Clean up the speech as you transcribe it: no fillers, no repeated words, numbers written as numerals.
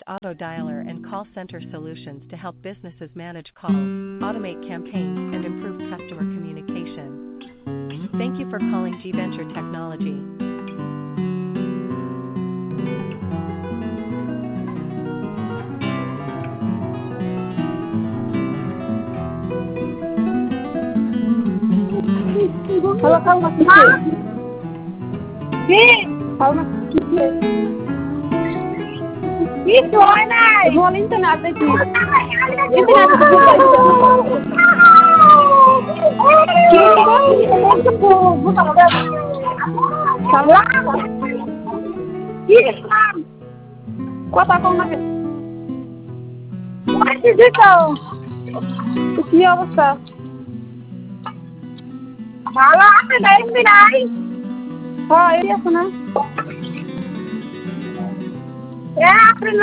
auto dialer and call center solutions to help businesses manage calls, automate campaigns, and improve customer communication. Thank you for calling G-Venture Technology. Halo, kamu masih di? Kamu masih di? Itu mana? Mau internet ada di? Internet ada di? Bukan ada. Salah. Islam. Kota kau masih? Masih di kau. Iya Ustaz. Salah apa lain binai? Oh iya sana. Ya, April